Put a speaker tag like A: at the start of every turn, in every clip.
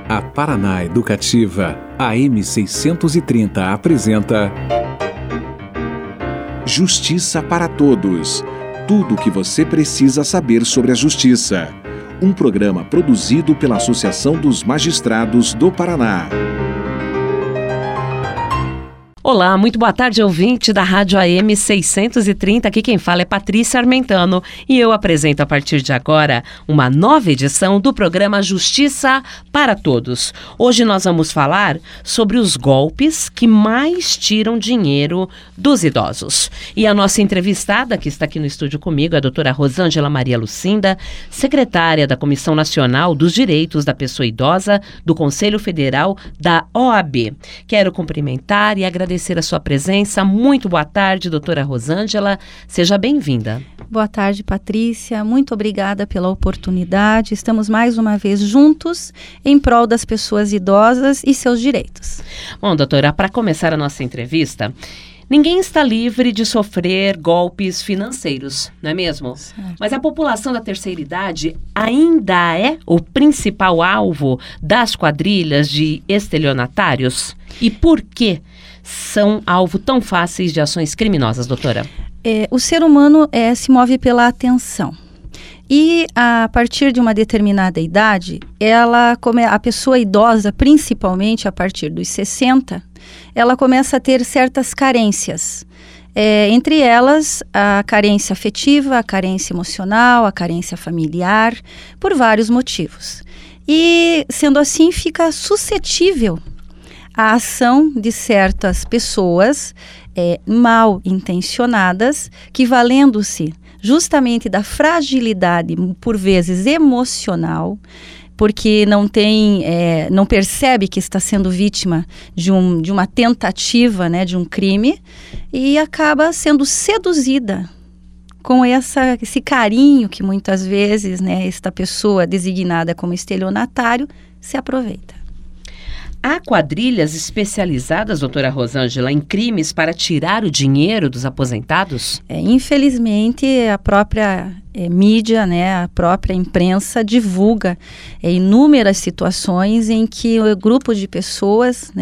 A: A Paraná Educativa, AM 630 apresenta Justiça para Todos. Tudo o que você precisa saber sobre a justiça. Um programa produzido pela Associação dos Magistrados do Paraná.
B: Olá, muito boa tarde, ouvinte da Rádio AM 630. Aqui quem fala é Patrícia Armentano e eu apresento a partir de agora uma nova edição do programa Justiça para Todos. Hoje nós vamos falar sobre os golpes que mais tiram dinheiro dos idosos. E a nossa entrevistada, que está aqui no estúdio comigo, é a doutora Rosângela Maria Lucinda, secretária da Comissão Nacional dos Direitos da Pessoa Idosa do Conselho Federal da OAB. Quero cumprimentar e agradecer a sua presença. Muito boa tarde, doutora Rosângela. Seja bem-vinda.
C: Boa tarde, Patrícia. Muito obrigada pela oportunidade. Estamos mais uma vez juntos em prol das pessoas idosas e seus direitos.
B: Bom, doutora, para começar a nossa entrevista, ninguém está livre de sofrer golpes financeiros, não é mesmo? Certo. Mas a população da terceira idade ainda é o principal alvo das quadrilhas de estelionatários? E por que são alvo tão fáceis de ações criminosas, doutora?
C: O ser humano se move pela atenção. E a partir de uma determinada idade, a pessoa idosa, principalmente a partir dos 60, ela começa a ter certas carências. Entre elas, a carência afetiva, a carência emocional, a carência familiar, por vários motivos. E, sendo assim, fica suscetível à ação de certas pessoas mal intencionadas, que, valendo-se justamente da fragilidade, por vezes emocional, porque não percebe que está sendo vítima de uma tentativa, de um crime, e acaba sendo seduzida com esse carinho que muitas vezes, esta pessoa designada como estelionatário se aproveita.
B: Há quadrilhas especializadas, doutora Rosângela, em crimes para tirar o dinheiro dos aposentados?
C: Infelizmente, a própria mídia, a própria imprensa divulga inúmeras situações em que o grupo de pessoas,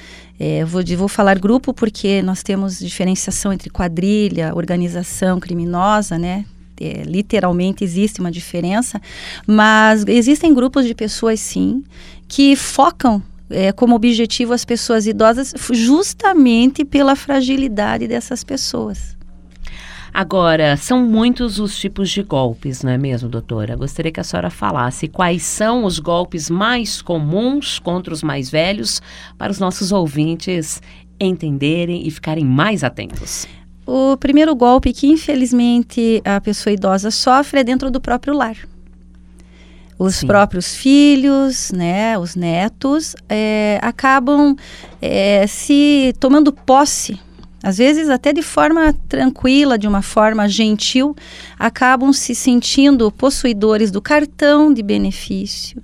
C: vou falar grupo porque nós temos diferenciação entre quadrilha, organização criminosa, literalmente existe uma diferença, mas existem grupos de pessoas, sim, que focam como objetivo as pessoas idosas justamente pela fragilidade dessas pessoas.
B: Agora, são muitos os tipos de golpes, não é mesmo, doutora? Gostaria que a senhora falasse quais são os golpes mais comuns contra os mais velhos para os nossos ouvintes entenderem e ficarem mais atentos.
C: O primeiro golpe que, infelizmente, a pessoa idosa sofre é dentro do próprio lar. Os Sim. próprios filhos, os netos, acabam se tomando posse, às vezes até de forma tranquila, de uma forma gentil, acabam se sentindo possuidores do cartão de benefício.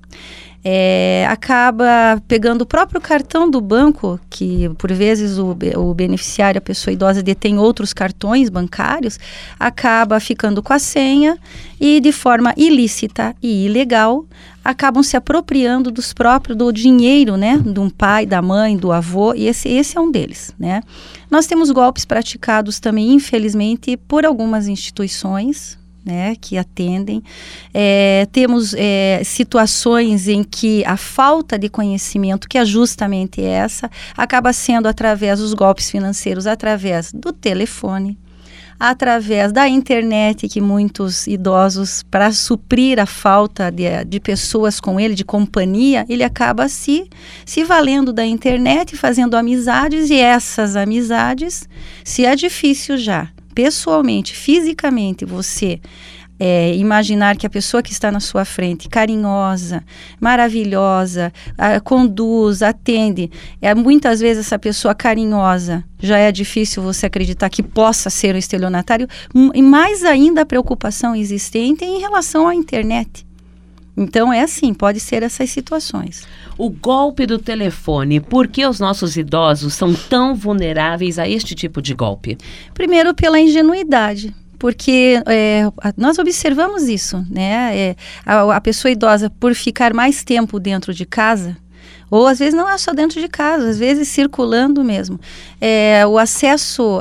C: Acaba pegando o próprio cartão do banco, que por vezes o beneficiário, a pessoa idosa, detém outros cartões bancários, acaba ficando com a senha e, de forma ilícita e ilegal, acabam se apropriando do dinheiro, de um pai, da mãe, do avô, e esse é um deles, Nós temos golpes praticados também, infelizmente, por algumas instituições, que atendem. Temos situações em que a falta de conhecimento, que é justamente essa, acaba sendo através dos golpes financeiros, através do telefone, através da internet, que muitos idosos, para suprir a falta de pessoas com ele, de companhia, ele acaba se valendo da internet, fazendo amizades, e essas amizades, se é difícil já, pessoalmente, fisicamente, você imaginar que a pessoa que está na sua frente, carinhosa, maravilhosa, conduz, atende, muitas vezes essa pessoa carinhosa, já é difícil você acreditar que possa ser um estelionatário, e mais ainda a preocupação existente em relação à internet. Então, pode ser essas situações.
B: O golpe do telefone, por que os nossos idosos são tão vulneráveis a este tipo de golpe?
C: Primeiro, pela ingenuidade. porque nós observamos isso, né? A pessoa idosa, por ficar mais tempo dentro de casa, ou às vezes não é só dentro de casa, às vezes circulando mesmo. O acesso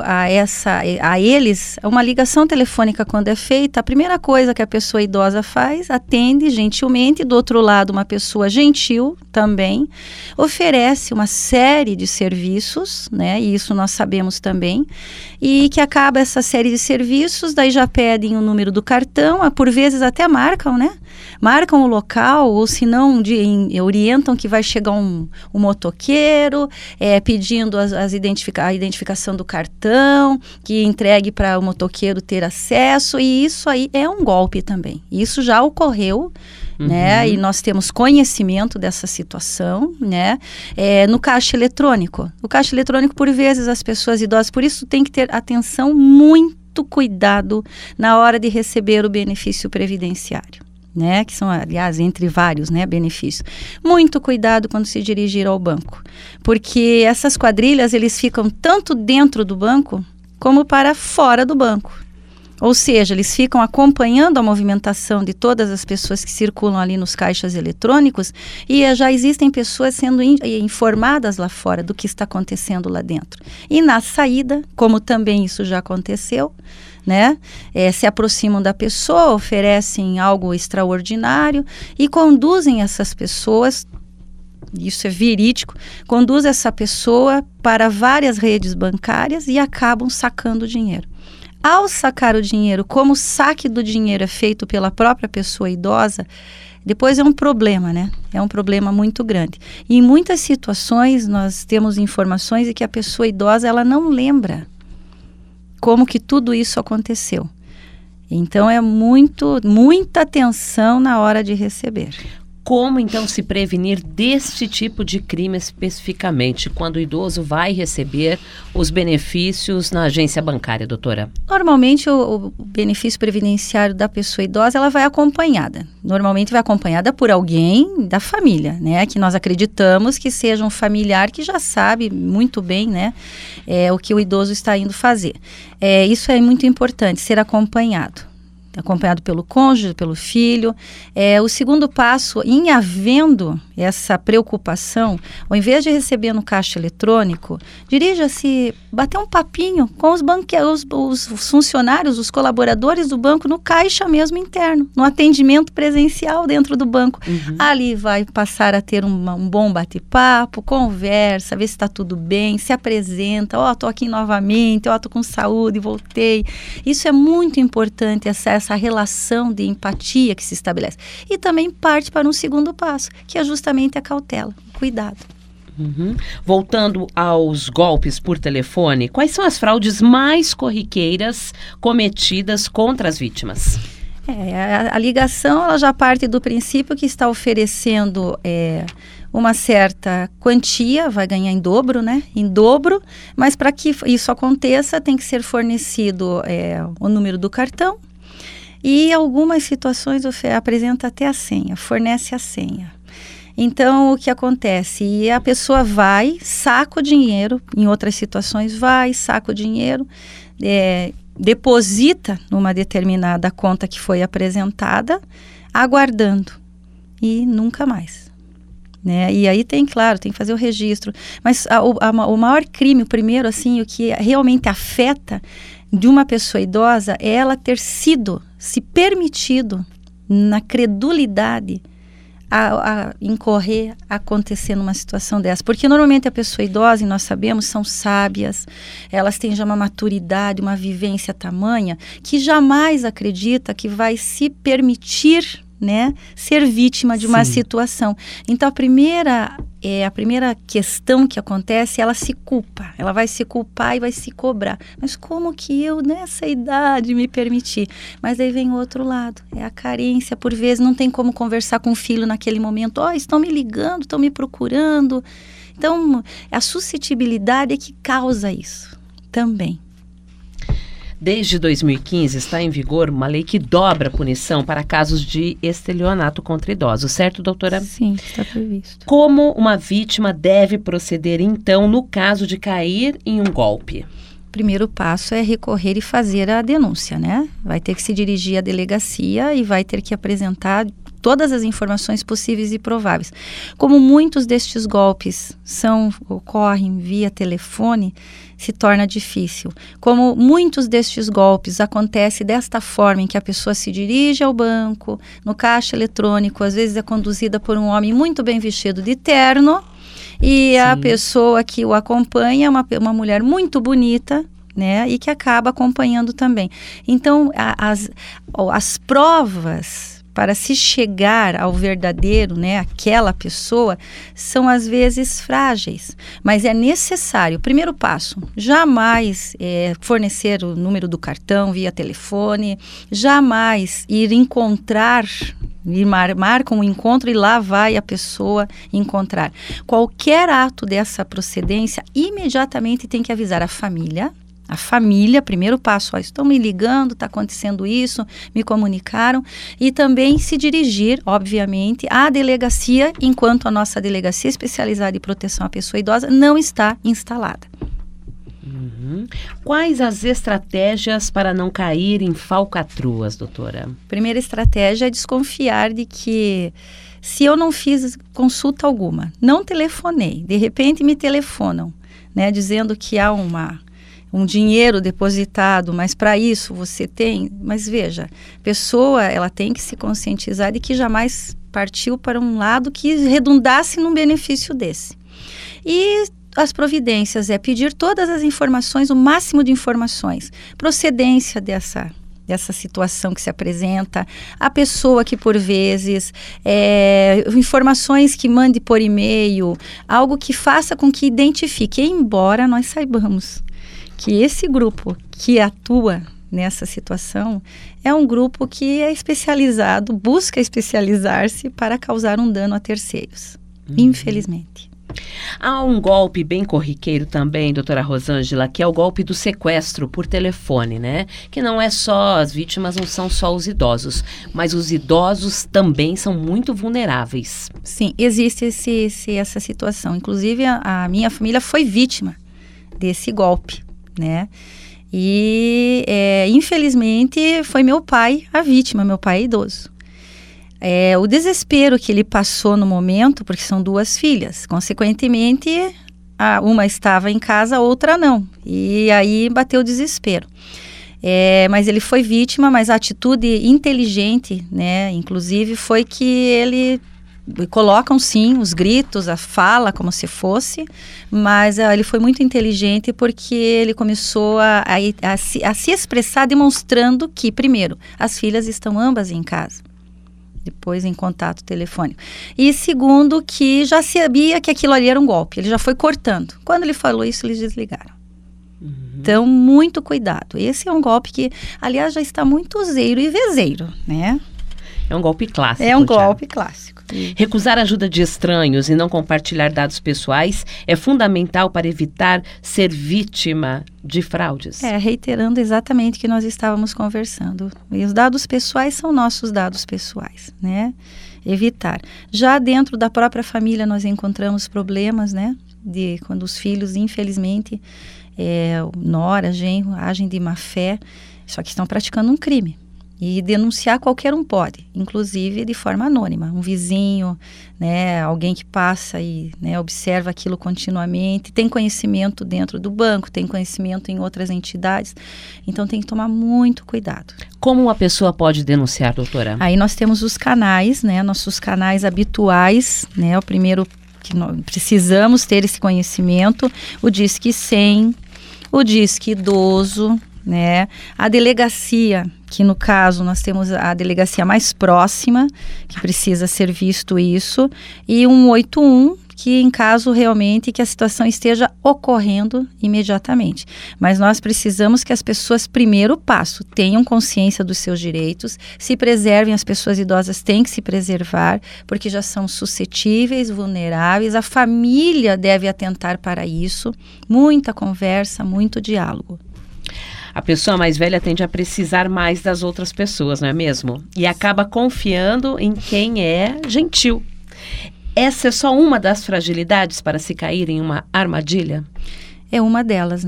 C: a eles, uma ligação telefônica quando é feita, a primeira coisa que a pessoa idosa faz, atende gentilmente, do outro lado uma pessoa gentil também, oferece uma série de serviços, né, e isso nós sabemos também, e que acaba essa série de serviços, daí já pedem o número do cartão, por vezes até marcam, né? Marcam o local, ou se não, orientam que vai chegar um motoqueiro, pedindo a identificação do cartão, que entregue para o motoqueiro ter acesso, e isso aí é um golpe também. Isso já ocorreu, né? E nós temos conhecimento dessa situação, né? No caixa eletrônico. O caixa eletrônico, por vezes, as pessoas idosas, por isso tem que ter atenção, muito cuidado na hora de receber o benefício previdenciário, né, que são, aliás, entre vários, né, benefícios. Muito cuidado quando se dirigir ao banco, porque essas quadrilhas, eles ficam tanto dentro do banco, como para fora do banco. Ou seja, eles ficam acompanhando a movimentação de todas as pessoas que circulam ali nos caixas eletrônicos, e já existem pessoas sendo informadas lá fora do que está acontecendo lá dentro. E na saída, como também isso já aconteceu, né? Se aproximam da pessoa, oferecem algo extraordinário e conduzem essas pessoas, isso é verídico, conduz essa pessoa para várias redes bancárias e acabam sacando dinheiro. Ao sacar o dinheiro, como o saque do dinheiro é feito pela própria pessoa idosa, depois é um problema, né? É um problema muito grande. E em muitas situações nós temos informações de que a pessoa idosa, ela não lembra como que tudo isso aconteceu. Então é muita atenção na hora de receber.
B: Como então se prevenir deste tipo de crime especificamente, quando o idoso vai receber os benefícios na agência bancária, doutora?
C: Normalmente o benefício previdenciário da pessoa idosa, ela vai acompanhada. Normalmente vai acompanhada por alguém da família, né? Que nós acreditamos que seja um familiar que já sabe muito bem, né? O que o idoso está indo fazer. Isso é muito importante, ser acompanhado pelo cônjuge, pelo filho. O segundo passo, em havendo essa preocupação, ao invés de receber no caixa eletrônico, dirija-se, bater um papinho com os funcionários, os colaboradores do banco no caixa mesmo interno, no atendimento presencial dentro do banco. Ali vai passar a ter um bom bate-papo, conversa, ver se está tudo bem, se apresenta, estou aqui novamente, estou com saúde, voltei. Isso é muito importante, essa relação de empatia que se estabelece. E também parte para um segundo passo, que é justamente a cautela, o cuidado.
B: Voltando aos golpes por telefone, quais são as fraudes mais corriqueiras cometidas contra as vítimas?
C: A ligação, ela já parte do princípio que está oferecendo uma certa quantia, vai ganhar em dobro, né? Em dobro, mas para que isso aconteça tem que ser fornecido o número do cartão, e algumas situações apresenta até a senha, fornece a senha. Então, o que acontece? E a pessoa vai, saca o dinheiro, em outras situações saca o dinheiro, deposita numa determinada conta que foi apresentada, aguardando, e nunca mais. Né? E aí tem que fazer o registro. Mas o maior crime, o primeiro, assim, o que realmente afeta de uma pessoa idosa é ela ter se permitido, na credulidade, a incorrer, a acontecer numa situação dessa. Porque normalmente a pessoa idosa, e nós sabemos, são sábias, elas têm já uma maturidade, uma vivência tamanha, que jamais acredita que vai se permitir, né, ser vítima de uma situação. Então a primeira questão que acontece, ela se culpa, ela vai se culpar e vai se cobrar. Mas como que eu nessa idade me permiti? Mas daí vem o outro lado, é a carência. Por vezes não tem como conversar com o filho naquele momento, estão me ligando, estão me procurando. Então a suscetibilidade é que causa isso também.
B: Desde 2015 está em vigor uma lei que dobra a punição para casos de estelionato contra idosos, certo, doutora?
C: Sim, está previsto.
B: Como uma vítima deve proceder, então, no caso de cair em um golpe?
C: primeiro passo é recorrer e fazer a denúncia, né? Vai ter que se dirigir à delegacia e vai ter que apresentar todas as informações possíveis e prováveis. Como muitos destes golpes ocorrem via telefone, se torna difícil. Como muitos destes golpes acontecem desta forma, em que a pessoa se dirige ao banco, no caixa eletrônico, às vezes é conduzida por um homem muito bem vestido de terno, e Sim. a pessoa que o acompanha é uma mulher muito bonita, né, e que acaba acompanhando também. Então, as provas para se chegar ao verdadeiro, né, aquela pessoa, são às vezes frágeis, mas é necessário, primeiro passo, jamais fornecer o número do cartão via telefone, jamais ir encontrar, marcam um encontro e lá vai a pessoa encontrar. Qualquer ato dessa procedência, imediatamente tem que avisar a família. A família, primeiro passo, estão me ligando, está acontecendo isso, me comunicaram, e também se dirigir, obviamente, à delegacia, enquanto a nossa delegacia especializada em proteção à pessoa idosa não está instalada.
B: Quais as estratégias para não cair em falcatruas, doutora?
C: Primeira estratégia é desconfiar de que, se eu não fiz consulta alguma, não telefonei, de repente me telefonam, né, dizendo que há um dinheiro depositado, mas para isso você tem... Mas veja, a pessoa, ela tem que se conscientizar de que jamais partiu para um lado que redundasse num benefício desse. E as providências é pedir todas as informações, o máximo de informações, procedência dessa situação que se apresenta, a pessoa que por vezes, informações que mande por e-mail, algo que faça com que identifique, embora nós saibamos que esse grupo que atua nessa situação é um grupo que é especializado, busca especializar-se para causar um dano a terceiros, infelizmente.
B: Há um golpe bem corriqueiro também, doutora Rosângela, que é o golpe do sequestro por telefone, né? Que não é só, as vítimas não são só os idosos, mas os idosos também são muito vulneráveis.
C: Sim, existe essa situação. Inclusive, a minha família foi vítima desse golpe, né? E infelizmente foi meu pai a vítima, meu pai é idoso. O desespero que ele passou no momento, porque são duas filhas, consequentemente uma estava em casa, a outra não, e aí bateu o desespero. Mas ele foi vítima, mas a atitude inteligente, né, inclusive, foi que ele... colocam sim os gritos, a fala como se fosse, mas ele foi muito inteligente porque ele começou a se expressar demonstrando que, primeiro, as filhas estão ambas em casa, depois em contato telefônico, e segundo, que já sabia que aquilo ali era um golpe, ele já foi cortando. Quando ele falou isso, eles desligaram. Então, muito cuidado. Esse é um golpe que, aliás, já está muito useiro e vezeiro, né?
B: É um golpe clássico.
C: É um golpe clássico.
B: Recusar ajuda de estranhos e não compartilhar dados pessoais é fundamental para evitar ser vítima de fraudes.
C: Reiterando exatamente o que nós estávamos conversando. E os dados pessoais são nossos dados pessoais, né? Evitar. Já dentro da própria família nós encontramos problemas, né? De quando os filhos, infelizmente, nora, genro, agem de má fé, só que estão praticando um crime. E denunciar qualquer um pode, inclusive de forma anônima. Um vizinho, né, alguém que passa e, né, observa aquilo continuamente, tem conhecimento dentro do banco, tem conhecimento em outras entidades. Então tem que tomar muito cuidado.
B: Como uma pessoa pode denunciar, doutora?
C: Aí nós temos os canais, né, nossos canais habituais, né, o primeiro que nós precisamos ter esse conhecimento, o Disque 100, o Disque Idoso, né? A delegacia, que no caso nós temos a delegacia mais próxima, que precisa ser visto isso, e 181, que em caso realmente que a situação esteja ocorrendo imediatamente. Mas nós precisamos que as pessoas, primeiro passo, tenham consciência dos seus direitos, se preservem, as pessoas idosas têm que se preservar, porque já são suscetíveis, vulneráveis, a família deve atentar para isso, muita conversa, muito diálogo.
B: A pessoa mais velha tende a precisar mais das outras pessoas, não é mesmo? E acaba confiando em quem é gentil. Essa é só uma das fragilidades para se cair em uma armadilha?
C: É uma delas, né?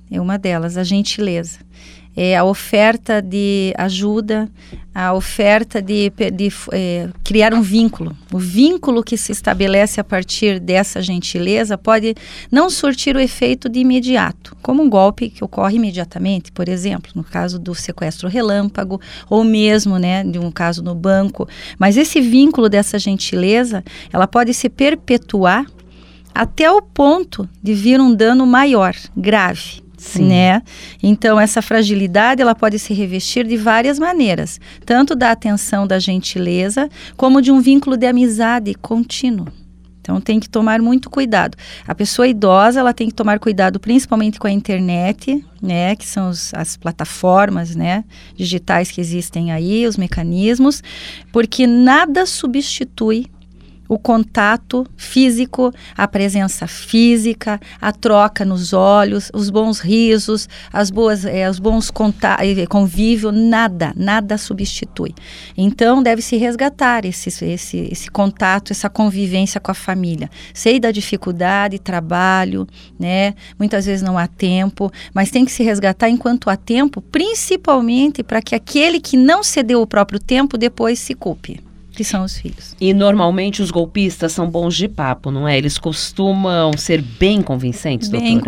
C: é uma delas, a gentileza. É a oferta de ajuda, a oferta de criar um vínculo. O vínculo que se estabelece a partir dessa gentileza pode não surtir o efeito de imediato, como um golpe que ocorre imediatamente, por exemplo, no caso do sequestro relâmpago, ou mesmo, né, de um caso no banco. Mas esse vínculo dessa gentileza, ela pode se perpetuar até o ponto de vir um dano maior, grave.
B: Sim.
C: Né? Então, essa fragilidade ela pode se revestir de várias maneiras, tanto da atenção, da gentileza, como de um vínculo de amizade contínuo. Então, tem que tomar muito cuidado. A pessoa idosa, ela tem que tomar cuidado principalmente com a internet, né, que são as plataformas, né, digitais que existem aí, os mecanismos, porque nada substitui o contato físico, a presença física, a troca nos olhos, os bons risos, os bons convívio, nada substitui. Então, deve-se resgatar esse contato, essa convivência com a família. Sei da dificuldade, trabalho, né? Muitas vezes não há tempo, mas tem que se resgatar enquanto há tempo, principalmente para que aquele que não cedeu o próprio tempo depois se culpe, que são os filhos.
B: E normalmente os golpistas são bons de papo, não é? Eles costumam ser bem convincentes, doutora?
C: Bem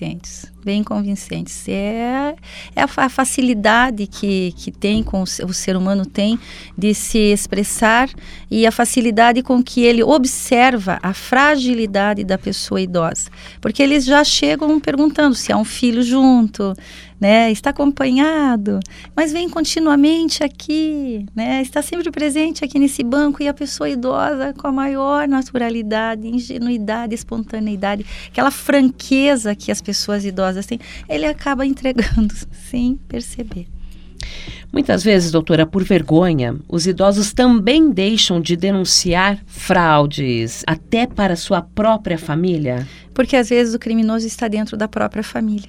C: convincentes. É a facilidade que tem, o ser humano tem, de se expressar, e a facilidade com que ele observa a fragilidade da pessoa idosa. Porque eles já chegam perguntando se há um filho junto, né? Está acompanhado, mas vem continuamente aqui, né? Está sempre presente aqui nesse banco, e a pessoa idosa com a maior naturalidade, ingenuidade, espontaneidade, aquela franqueza que as pessoas idosas têm, ele acaba entregando sem perceber.
B: Muitas vezes, doutora, por vergonha, os idosos também deixam de denunciar fraudes, até para sua própria família?
C: Porque às vezes o criminoso está dentro da própria família.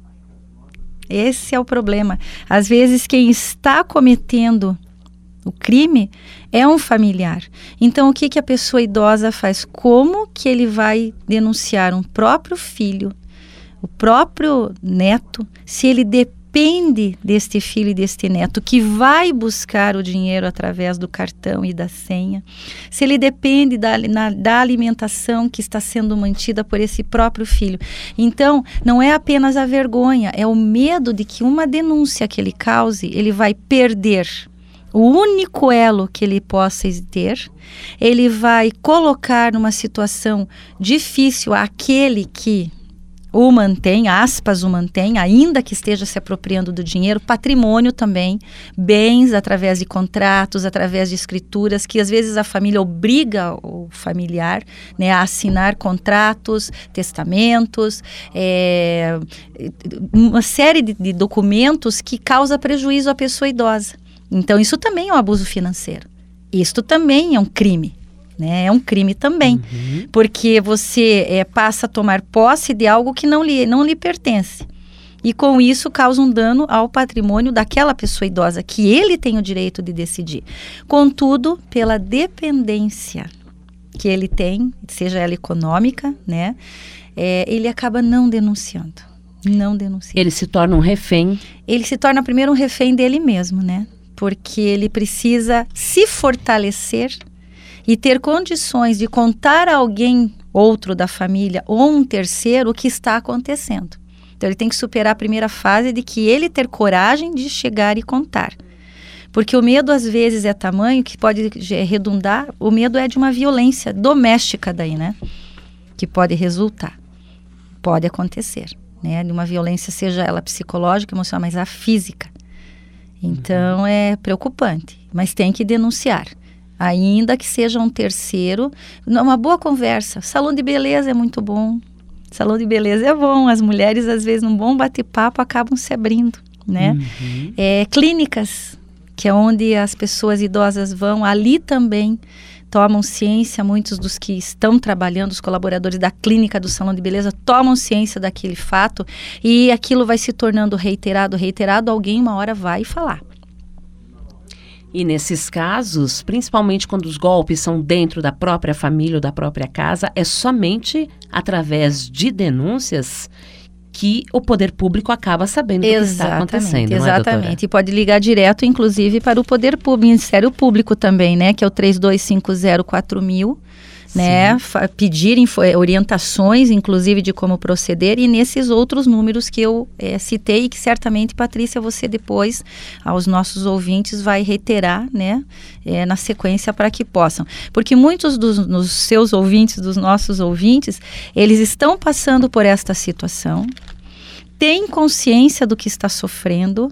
C: Esse é o problema. Às vezes quem está cometendo o crime é um familiar. Então, o que a pessoa idosa faz? Como que ele vai denunciar um próprio filho, o próprio neto, se ele depende deste filho e deste neto que vai buscar o dinheiro através do cartão e da senha, se ele depende da alimentação que está sendo mantida por esse próprio filho? Então, não é apenas a vergonha, é o medo de que uma denúncia que ele cause, ele vai perder o único elo que ele possa ter, ele vai colocar numa situação difícil aquele que o mantém, aspas, o mantém, ainda que esteja se apropriando do dinheiro, patrimônio também, bens através de contratos, através de escrituras, que às vezes a família obriga o familiar, né, a assinar contratos, testamentos, uma série de documentos que causa prejuízo à pessoa idosa. Então, isso também é um abuso financeiro. Isto também é um crime, né? É um crime também, porque você passa a tomar posse de algo que não lhe pertence. E com isso causa um dano ao patrimônio daquela pessoa idosa, que ele tem o direito de decidir. Contudo, pela dependência que ele tem, seja ela econômica, né? Ele acaba não denunciando. Ele
B: se torna um refém.
C: Ele se torna primeiro um refém dele mesmo, né? Porque ele precisa se fortalecer e ter condições de contar a alguém, outro da família, ou um terceiro, o que está acontecendo. Então, ele tem que superar a primeira fase de que ele ter coragem de chegar e contar. Porque o medo, às vezes, é tamanho que pode redundar, o medo é de uma violência doméstica daí, né? Que pode resultar, pode acontecer, né? De uma violência, seja ela psicológica, emocional, mas a física. Então, é preocupante, mas tem que denunciar. Ainda que seja um terceiro, uma boa conversa. Salão de beleza é muito bom. Salão de beleza é bom. As mulheres, às vezes, num bom bate-papo, acabam se abrindo, né? Clínicas, que é onde as pessoas idosas vão, ali também tomam ciência. Muitos dos que estão trabalhando, os colaboradores da clínica do salão de beleza, tomam ciência daquele fato, e aquilo vai se tornando reiterado, alguém uma hora vai falar.
B: E nesses casos, principalmente quando os golpes são dentro da própria família ou da própria casa, é somente através de denúncias que o poder público acaba sabendo do que está acontecendo, não é, doutora?
C: Exatamente, e pode ligar direto, inclusive, para o poder público, Ministério Público também, né, que é o 3250-4000, né, pedir orientações, inclusive, de como proceder, e nesses outros números que eu citei, e que certamente, Patrícia, você depois, aos nossos ouvintes, vai reiterar, né, na sequência, para que possam. Porque muitos dos seus ouvintes, dos nossos ouvintes, eles estão passando por esta situação, têm consciência do que está sofrendo,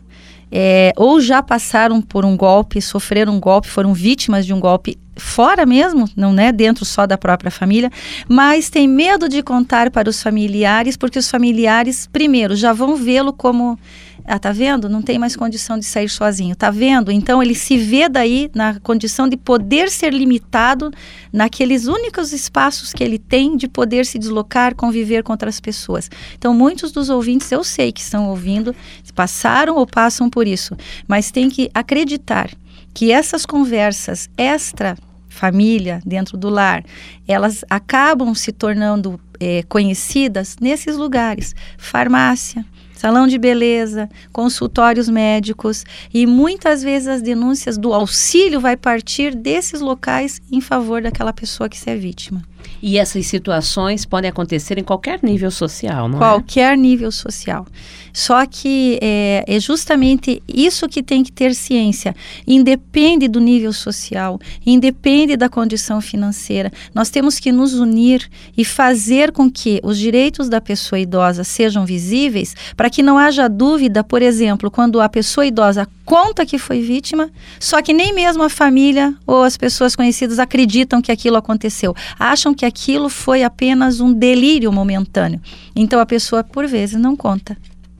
C: ou já passaram por um golpe, sofreram um golpe, foram vítimas de um golpe fora mesmo, não é dentro só da própria família, mas tem medo de contar para os familiares, porque os familiares, primeiro, já vão vê-lo como, tá vendo? Não tem mais condição de sair sozinho, tá vendo? Então ele se vê daí na condição de poder ser limitado naqueles únicos espaços que ele tem de poder se deslocar, conviver com outras pessoas. Então muitos dos ouvintes, eu sei que estão ouvindo, passaram ou passam por isso, mas tem que acreditar que essas conversas extra-família, dentro do lar, elas acabam se tornando conhecidas nesses lugares. Farmácia, salão de beleza, consultórios médicos, e muitas vezes as denúncias do auxílio vai partir desses locais em favor daquela pessoa que se é vítima.
B: E essas situações podem acontecer em qualquer nível social, não é?
C: Qualquer nível social. Só que é justamente isso que tem que ter ciência. Independe do nível social, independe da condição financeira. Nós temos que nos unir e fazer com que os direitos da pessoa idosa sejam visíveis, para que não haja dúvida, por exemplo, quando a pessoa idosa conta que foi vítima, só que nem mesmo a família ou as pessoas conhecidas acreditam que aquilo aconteceu. Acham que aquilo foi apenas um delírio momentâneo. Então a pessoa, por vezes, não conta.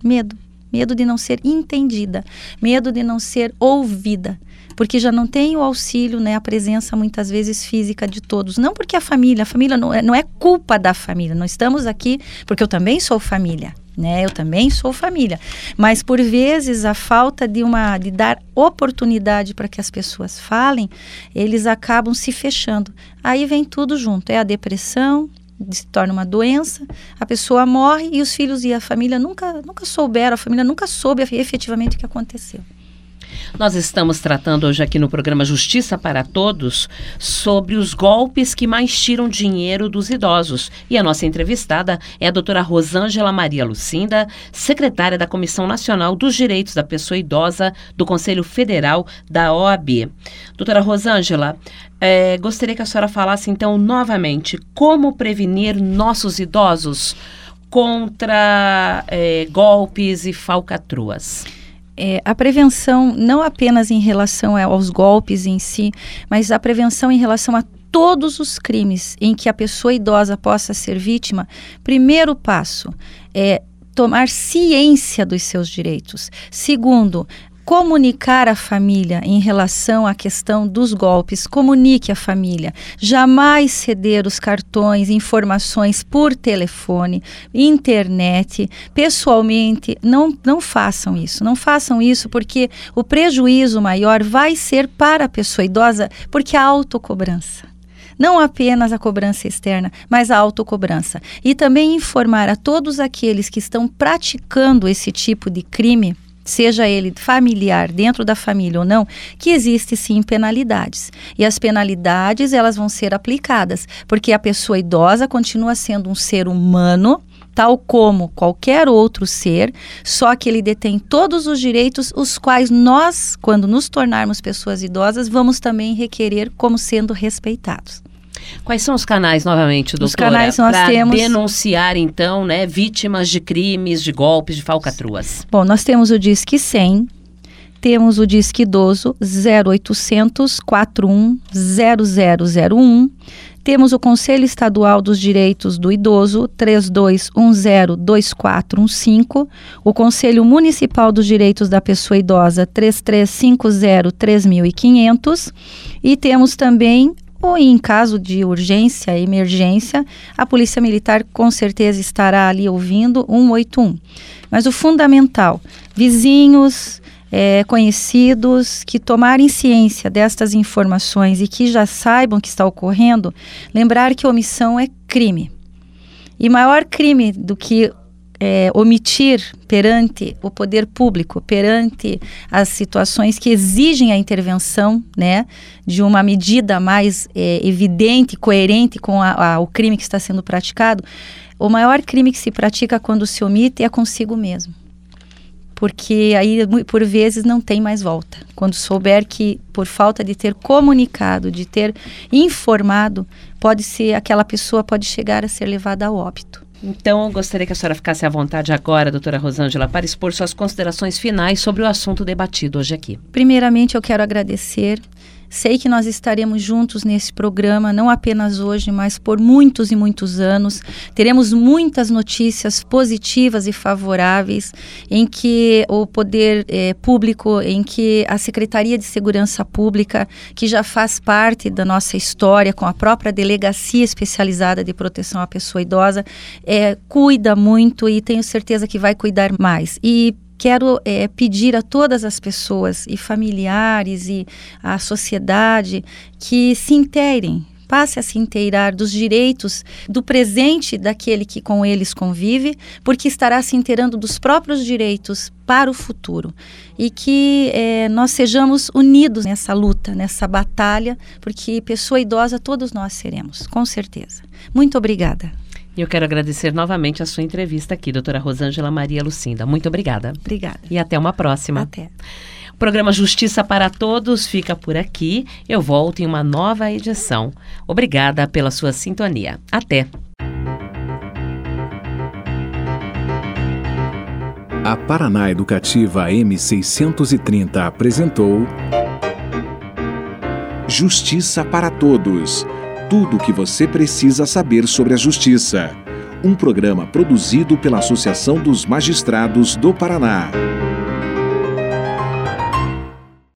C: Medo de não ser entendida, medo de não ser ouvida, porque já não tem o auxílio, né, a presença muitas vezes física de todos. Não porque a família não é culpa da família, não estamos aqui porque eu também sou família. Né, eu também sou família, mas por vezes a falta de dar oportunidade para que as pessoas falem, eles acabam se fechando. Aí vem tudo junto, a depressão, se torna uma doença, a pessoa morre e os filhos e a família nunca souberam, a família nunca soube efetivamente o que aconteceu.
B: Nós estamos tratando hoje aqui no programa Justiça para Todos sobre os golpes que mais tiram dinheiro dos idosos. E a nossa entrevistada é a doutora Rosângela Maria Lucinda, secretária da Comissão Nacional dos Direitos da Pessoa Idosa do Conselho Federal da OAB. Doutora Rosângela, gostaria que a senhora falasse então novamente como prevenir nossos idosos contra golpes e falcatruas.
C: A prevenção não apenas em relação aos golpes em si, mas a prevenção em relação a todos os crimes em que a pessoa idosa possa ser vítima. Primeiro passo é tomar ciência dos seus direitos. Segundo, comunicar à família em relação à questão dos golpes. Comunique à família. Jamais ceder os cartões, informações por telefone, internet, pessoalmente. Não façam isso. Não façam isso porque o prejuízo maior vai ser para a pessoa idosa, porque a autocobrança. Não apenas a cobrança externa, mas a autocobrança. E também informar a todos aqueles que estão praticando esse tipo de crime, seja ele familiar, dentro da família ou não, que existe sim penalidades. E as penalidades, elas vão ser aplicadas, porque a pessoa idosa continua sendo um ser humano, tal como qualquer outro ser, só que ele detém todos os direitos, os quais nós, quando nos tornarmos pessoas idosas, vamos também requerer como sendo respeitados.
B: Quais são os canais, novamente, doutora?
C: Os canais nós temos...
B: denunciar, então, né, vítimas de crimes, de golpes, de falcatruas.
C: Bom, nós temos o Disque 100, temos o Disque Idoso 0800 41 0001, temos o Conselho Estadual dos Direitos do Idoso 32102415, o Conselho Municipal dos Direitos da Pessoa Idosa 3350-3500 e temos também, ou em caso de urgência, emergência, a Polícia Militar com certeza estará ali ouvindo 181. Mas o fundamental, vizinhos, conhecidos que tomarem ciência destas informações e que já saibam o que está ocorrendo, lembrar que omissão é crime. E maior crime do que omitir perante o poder público, perante as situações que exigem a intervenção, né, de uma medida mais evidente, coerente com o crime que está sendo praticado, o maior crime que se pratica quando se omite é consigo mesmo. Porque aí, por vezes, não tem mais volta. Quando souber que, por falta de ter comunicado, de ter informado, aquela pessoa pode chegar a ser levada ao óbito.
B: Então, eu gostaria que a senhora ficasse à vontade agora, doutora Rosângela, para expor suas considerações finais sobre o assunto debatido hoje aqui.
C: Primeiramente, eu quero agradecer. Sei que nós estaremos juntos nesse programa, não apenas hoje, mas por muitos e muitos anos. Teremos muitas notícias positivas e favoráveis em que o poder público, em que a Secretaria de Segurança Pública, que já faz parte da nossa história com a própria Delegacia Especializada de Proteção à Pessoa Idosa, cuida muito e tenho certeza que vai cuidar mais. E quero pedir a todas as pessoas e familiares e a sociedade que se inteirem, passe a se inteirar dos direitos do presente daquele que com eles convive, porque estará se inteirando dos próprios direitos para o futuro. E que nós sejamos unidos nessa luta, nessa batalha, porque pessoa idosa todos nós seremos, com certeza. Muito obrigada.
B: E eu quero agradecer novamente a sua entrevista aqui, doutora Rosângela Maria Lucinda. Muito obrigada.
C: Obrigada.
B: E até uma próxima.
C: Até.
B: O programa Justiça para Todos fica por aqui. Eu volto em uma nova edição. Obrigada pela sua sintonia. Até.
A: A Paraná Educativa M630 apresentou Justiça para Todos. Tudo o que você precisa saber sobre a justiça. Um programa produzido pela Associação dos Magistrados do Paraná.